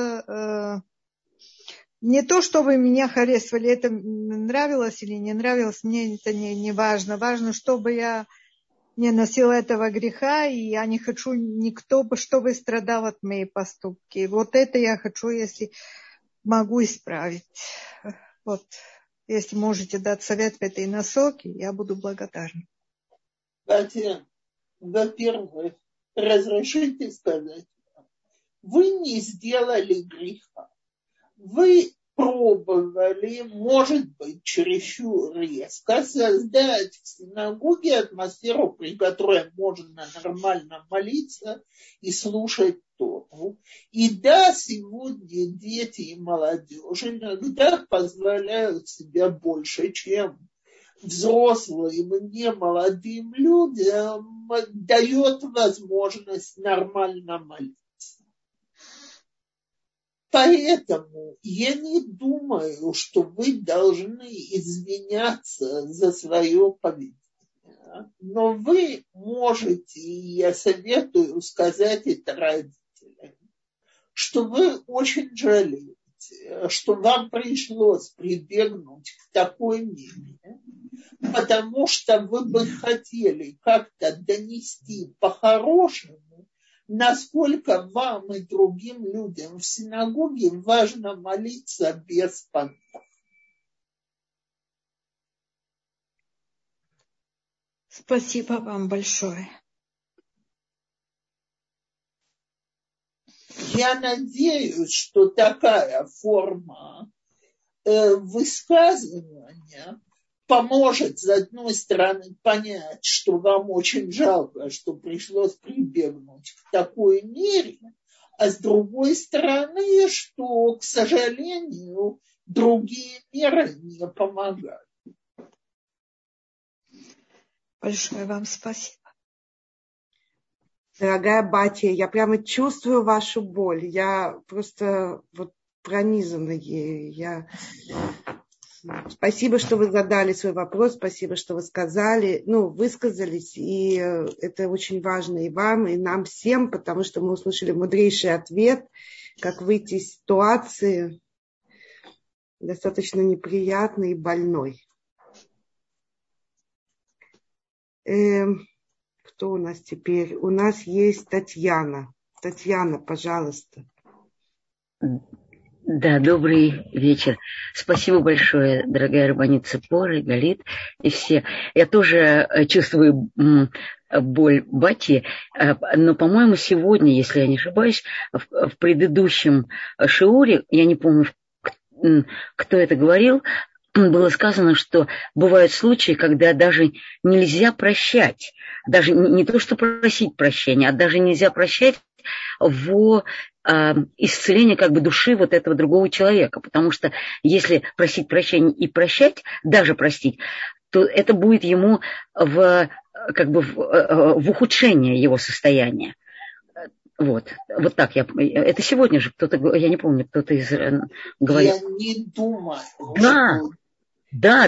Speaker 3: Не то, чтобы меня харесвали, это нравилось или не нравилось, мне это не важно. Важно, чтобы я не носила этого греха, и я не хочу никто, чтобы страдал от моей поступки. Вот это я хочу, если могу исправить. Вот. Если можете дать совет в этой насоке, я буду благодарна.
Speaker 1: Катя, во-первых, разрешите сказать, вы не сделали греха. Вы пробовали, может быть, чересчур резко создать в синагоге атмосферу, при которой можно нормально молиться и слушать Тору. И да, сегодня дети и молодежь иногда позволяют себе больше, чем взрослым, не молодым людям, дает возможность нормально молиться. Поэтому я не думаю, что вы должны извиняться за свое поведение. Но вы можете, и я советую сказать это родителям, что вы очень жалеете, что вам пришлось прибегнуть к такой мере, потому что вы бы хотели как-то донести по-хорошему, насколько вам и другим людям в синагоге важно молиться без помех.
Speaker 3: Спасибо вам большое.
Speaker 1: Я надеюсь, что такая форма высказывания поможет, с одной стороны, понять, что вам очень жалко, что пришлось прибегнуть к такой мере, а с другой стороны, что, к сожалению, другие меры не помогают.
Speaker 3: Большое вам спасибо.
Speaker 2: Дорогая Батя, я прямо чувствую вашу боль. Я просто пронизана ею. Спасибо, что вы задали свой вопрос, спасибо, что вы высказались, и это очень важно и вам, и нам всем, потому что мы услышали мудрейший ответ, как выйти из ситуации достаточно неприятной и больной. Кто у нас теперь? У нас есть Татьяна. Татьяна, пожалуйста.
Speaker 4: Да, добрый вечер. Спасибо большое, дорогая Рабанит Ципора, Галит и все. Я тоже чувствую боль Бати, но, по-моему, сегодня, если я не ошибаюсь, в предыдущем шиуре, я не помню, кто это говорил, было сказано, что бывают случаи, когда даже нельзя прощать, даже не то, что просить прощения, а даже нельзя прощать в исцеление души вот этого другого человека. Потому что если просить прощения и прощать, даже простить, то это будет ему в ухудшение его состояния. Вот так это сегодня же кто-то, я не помню, кто-то из говорил.
Speaker 1: Я не думаю.
Speaker 4: Да.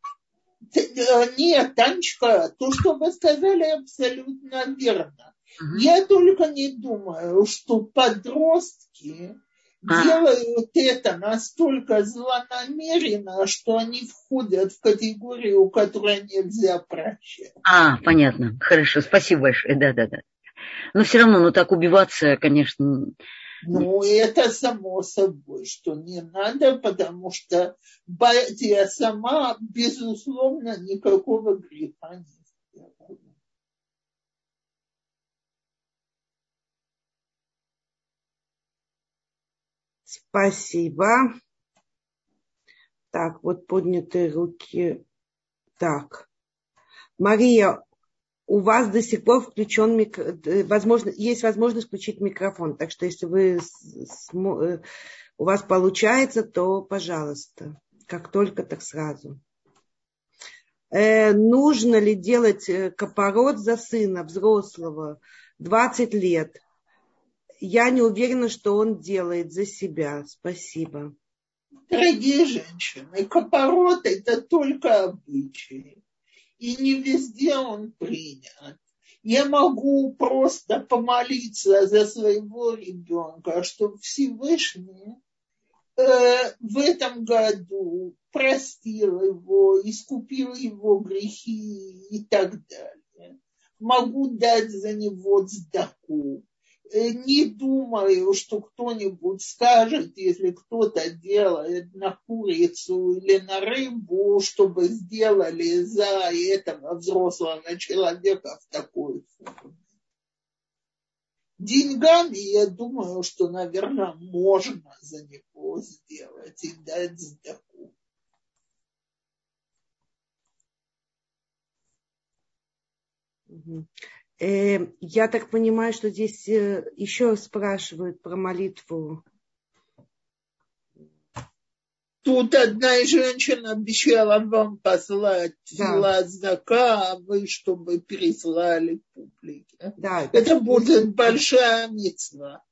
Speaker 1: Нет, Танечка, то, что вы сказали, абсолютно верно. Я только не думаю, что подростки делают это настолько злонамеренно, что они входят в категорию, которую нельзя прощать.
Speaker 4: Понятно. Хорошо, спасибо большое. Да. Но все равно, так убиваться, конечно...
Speaker 1: это само собой, что не надо, потому что Батия сама, безусловно, никакого греха не сделала.
Speaker 2: Спасибо. Так, поднятые руки. Так. Мария, у вас до сих пор включен есть возможность включить микрофон. Так что если у вас получается, то, пожалуйста, как только, так сразу. Нужно ли делать капарот за сына взрослого 20 лет? Я не уверена, что он делает за себя. Спасибо.
Speaker 1: Дорогие женщины, капорот – это только обычай. И не везде он принят. Я могу просто помолиться за своего ребенка, чтобы Всевышний в этом году простил его, искупил его грехи и так далее. Могу дать за него цдаку. Не думаю, что кто-нибудь скажет, если кто-то делает на курицу или на рыбу, чтобы сделали за этого взрослого человека в такой форме. Деньгами, я думаю, что, наверное, можно за него сделать и дать цдаку.
Speaker 2: Я так понимаю, что здесь еще спрашивают про молитву.
Speaker 1: Тут одна женщина обещала вам послать тфила зака, а вы чтобы переслали публике.
Speaker 2: Да,
Speaker 1: это будет большая мицва.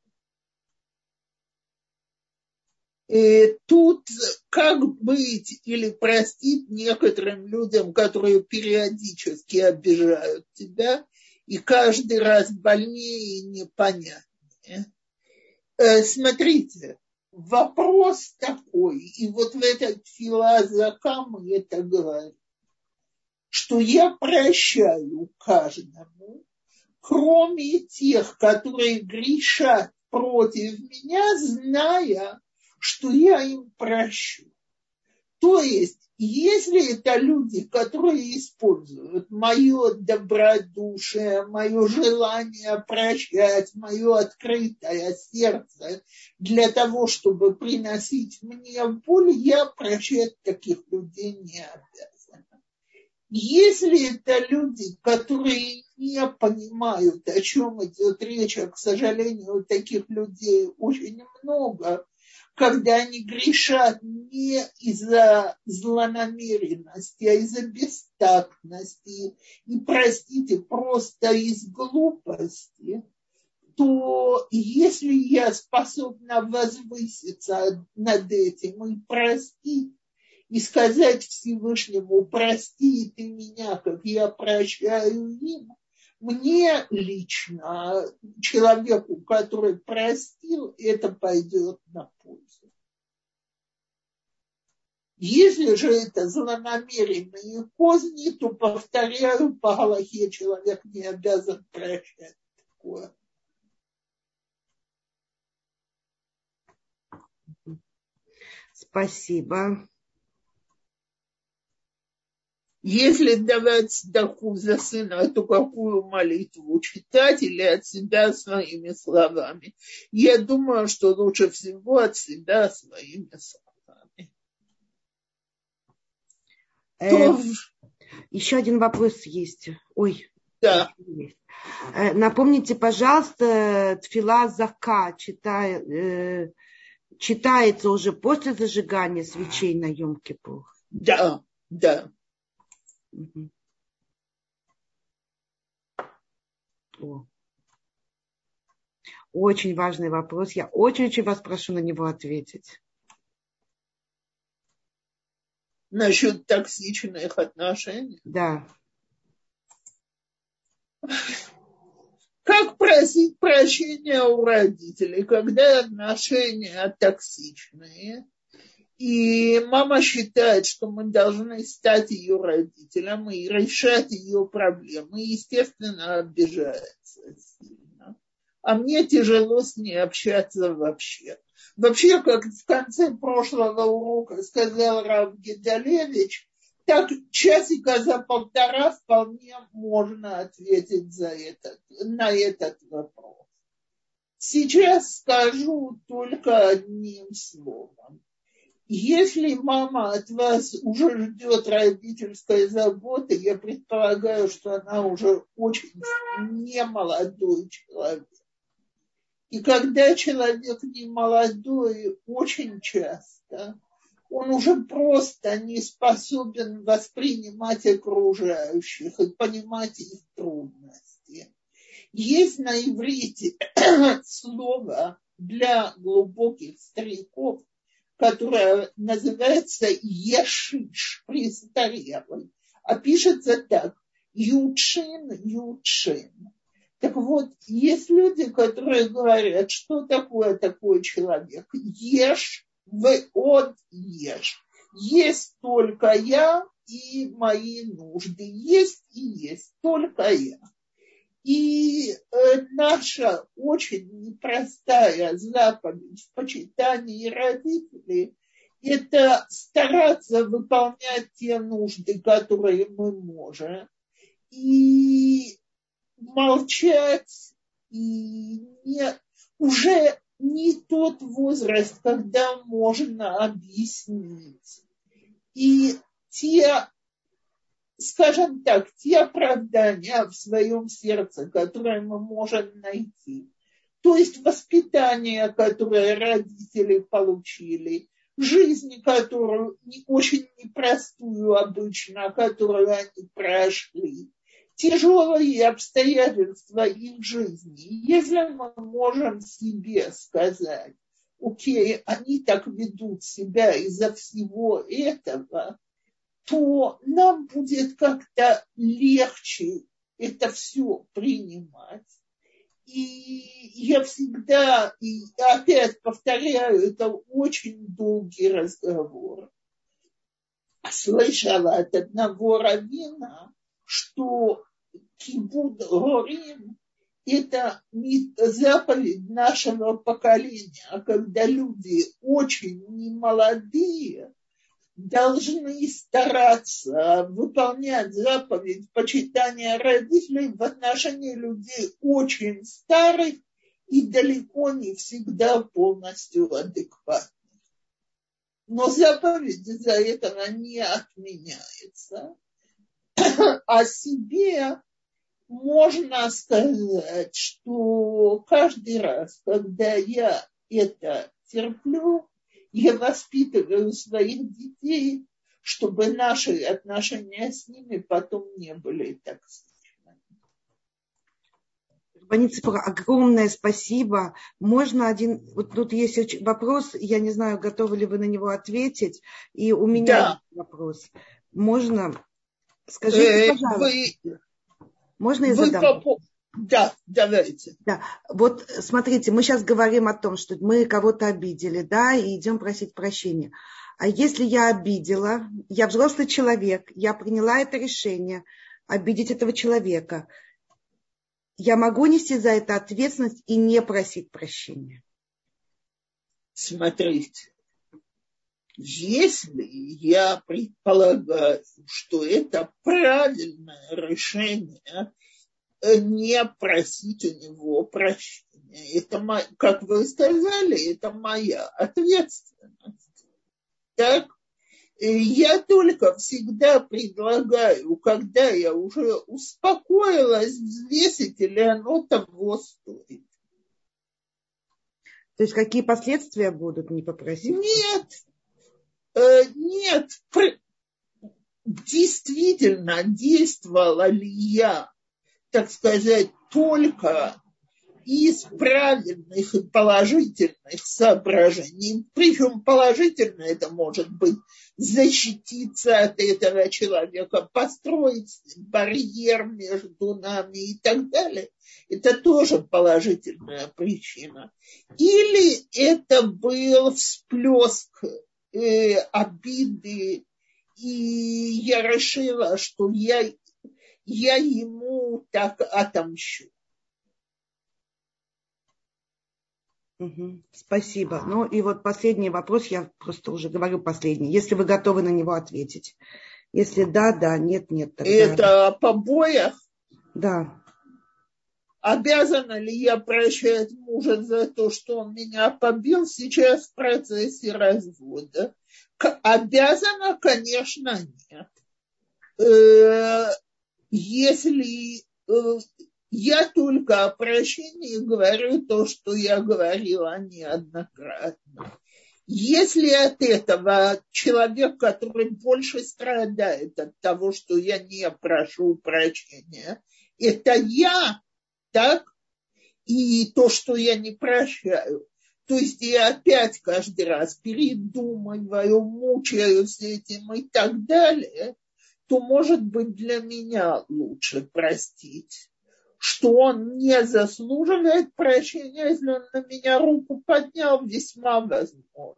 Speaker 1: И тут как быть или простить некоторым людям, которые периодически обижают тебя, и каждый раз больнее и непонятнее. Смотрите, вопрос такой, и вот в этот тфила зака мы это говорим, что я прощаю каждому, кроме тех, которые грешат против меня, зная, что я им прощу. То есть, если это люди, которые используют мое добродушие, мое желание прощать, мое открытое сердце для того, чтобы приносить мне боль, я прощать таких людей не обязана. Если это люди, которые не понимают, о чем идет речь, а, к сожалению, таких людей очень много, когда они грешат не из-за злонамеренности, а из-за бестактности и, простите, просто из глупости, то если я способна возвыситься над этим и простить, и сказать Всевышнему: прости ты меня, как я прощаю им, мне лично, человеку, который простил, это пойдет на пользу. Если же это злонамеренные козни, то, повторяю, по галахе человек не обязан прощать такое.
Speaker 2: Спасибо.
Speaker 1: Если давать цдаку за сына, то какую молитву читать или от себя своими словами? Я думаю, что лучше всего от себя своими словами.
Speaker 2: Еще один вопрос есть. Ой.
Speaker 1: Да.
Speaker 2: Есть. Напомните, пожалуйста, тфила зака читается уже после зажигания свечей на Йом-Кипур?
Speaker 1: Да, да.
Speaker 2: Угу. Очень важный вопрос. Я очень-очень вас прошу на него ответить.
Speaker 1: Насчет токсичных отношений?
Speaker 2: Да.
Speaker 1: Как просить прощения у родителей, когда отношения токсичные? И мама считает, что мы должны стать ее родителем и решать ее проблемы. И, естественно, обижается сильно. А мне тяжело с ней общаться вообще. Вообще, как в конце прошлого урока сказал Рав Гедалевич, так часика за полтора вполне можно ответить на этот вопрос. Сейчас скажу только одним словом. Если мама от вас уже ждет родительской заботы, я предполагаю, что она уже очень не молодой человек. И когда человек не молодой, очень часто он уже просто не способен воспринимать окружающих и понимать их трудности. Есть на иврите слово для глубоких стариков, которая называется Ешиш, престарелый, а пишется так: Ючин, Ючин. Так вот, есть люди, которые говорят, что такое такой человек. Еш, вод еш. Есть только я и мои нужды. Есть и есть только я. И наша очень непростая заповедь в почитании родителей – это стараться выполнять те нужды, которые мы можем, и молчать, и уже не тот возраст, когда можно объяснить. И те, скажем так, те оправдания в своем сердце, которые мы можем найти, то есть воспитание, которое родители получили, жизнь, которую очень непростую обычно, которую они прошли, тяжелые обстоятельства их жизни. Если мы можем себе сказать: окей, они так ведут себя из-за всего этого, то нам будет как-то легче это все принимать. И я всегда, и опять повторяю, это очень долгий разговор. Слышала от одного раввина, что кибуд горим – это заповедь нашего поколения, когда люди очень немолодые должны стараться выполнять заповедь почитания родителей в отношении людей очень старых и далеко не всегда полностью адекватных. Но заповедь из-за этого не отменяется. О себе можно сказать, что каждый раз, когда я это терплю, я воспитываю своих детей, чтобы наши отношения с ними потом не были токсичными.
Speaker 2: Рабанит Ципора, огромное спасибо. Можно один... Вот тут есть вопрос, я не знаю, готовы ли вы на него ответить. И у меня есть вопрос. Можно... Скажите, пожалуйста. Можно я задам?
Speaker 1: Да, давайте.
Speaker 2: Да. Вот смотрите, мы сейчас говорим о том, что мы кого-то обидели, да, и идем просить прощения. А если я обидела, я взрослый человек, я приняла это решение обидеть этого человека, я могу нести за это ответственность и не просить прощения?
Speaker 1: Смотрите, если я предполагаю, что это правильное решение, не просить у него прощения. Это, как вы сказали, это моя ответственность. Так? Я только всегда предлагаю, когда я уже успокоилась, взвесить, или оно того стоит.
Speaker 2: То есть какие последствия будут, не попросив?
Speaker 1: Нет. Действительно, действовала ли я, так сказать, только из правильных и положительных соображений. Причем положительно это может быть защититься от этого человека, построить барьер между нами и так далее. Это тоже положительная причина. Или это был всплеск обиды, и я решила, что я ему так отомщу.
Speaker 2: Спасибо. Ну и вот последний вопрос, я просто уже говорю последний. Если вы готовы на него ответить. Если да, да, нет, нет. Тогда...
Speaker 1: Это о побоях?
Speaker 2: Да.
Speaker 1: Обязана ли я прощать мужа за то, что он меня побил сейчас в процессе развода? Обязана, конечно, нет. Если я только о прощении говорю то, что я говорила неоднократно. Если от этого человек, который больше страдает от того, что я не прошу прощения, это я, так? И то, что я не прощаю, То есть я опять каждый раз передумываю, мучаюсь этим и так далее, то, может быть, для меня лучше простить, что он не заслуживает прощения, если он на меня руку поднял, весьма возможно.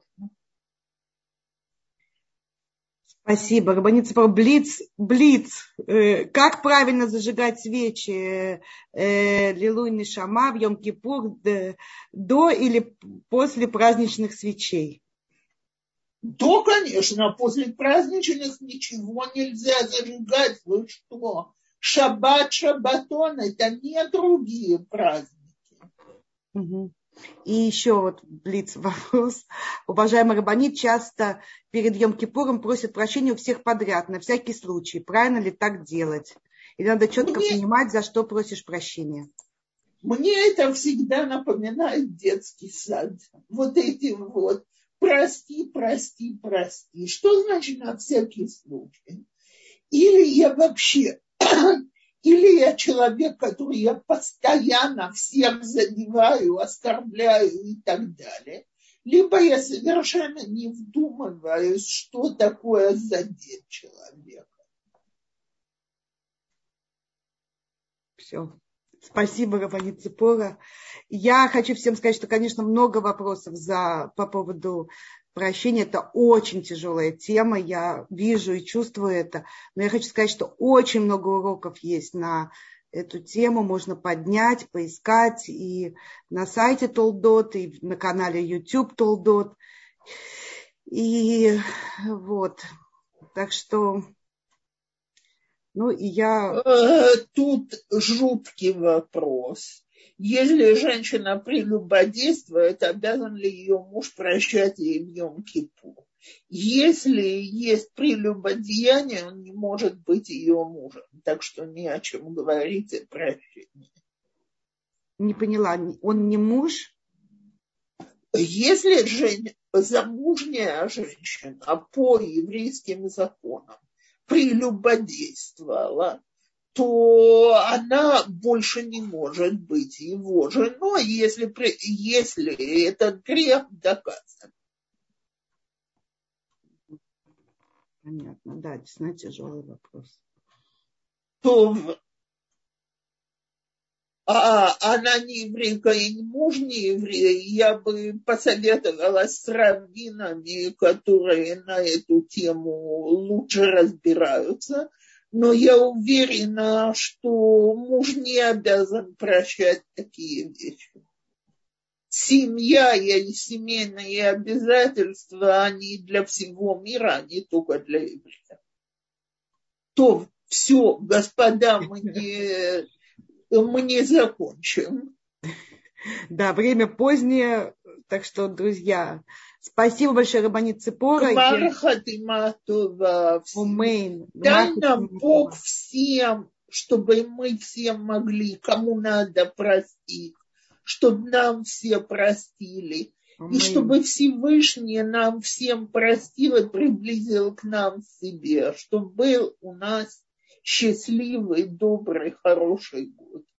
Speaker 2: Спасибо. Рабанит Ципора, блиц. Как правильно зажигать свечи Лилуй Нешама в Йом-Кипур до или после праздничных свечей?
Speaker 1: То, конечно, после праздничных ничего нельзя зажигать. Вы что? Шаббат, шаббатон – это не другие праздники.
Speaker 2: Угу. И еще вот блиц вопрос. Уважаемый рабанит, часто перед Йом-Кипуром просят прощения у всех подряд, на всякий случай. Правильно ли так делать? И надо четко понимать, за что просишь прощения.
Speaker 1: Мне это всегда напоминает детский сад. Вот эти вот прости, прости, прости. Что значит на всякий случай? Или я вообще... Или я человек, который я постоянно всех задеваю, оскорбляю и так далее. Либо я совершенно не вдумываюсь, что такое задеть человека.
Speaker 2: Все. Спасибо, Рабанит Ципора. Я хочу всем сказать, что, конечно, много вопросов по поводу прощения. Это очень тяжелая тема. Я вижу и чувствую это. Но я хочу сказать, что очень много уроков есть на эту тему. Можно поднять, поискать и на сайте Толдот, и на канале YouTube Толдот. И вот. Так что... Ну, и я...
Speaker 1: Тут жуткий вопрос. Если женщина прелюбодействует, обязан ли ее муж прощать ей в Йом-Кипур? Если есть прелюбодеяние, он не может быть ее мужем. Так что ни о чем говорить о прощении.
Speaker 2: Не поняла, он не муж?
Speaker 1: Если замужняя женщина по еврейским законам прелюбодействовала, то она больше не может быть его женой, если этот грех доказан.
Speaker 2: Понятно, да, действительно тяжелый вопрос.
Speaker 1: То она не еврейка и муж не еврей, я бы посоветовалась с раввинами, которые на эту тему лучше разбираются. Но я уверена, что муж не обязан прощать такие вещи. Семья и семейные обязательства, они для всего мира, а не только для евреев. То все, господа, мы не закончим.
Speaker 2: Да, время позднее, так что, друзья, спасибо большое, Рабанит Ципора.
Speaker 1: Дай нам Бог всем, чтобы мы всем могли, кому надо простить, чтобы нам все простили. И чтобы Всевышний нам всем простил и приблизил к нам себе, чтобы был у нас счастливый, добрый, хороший год.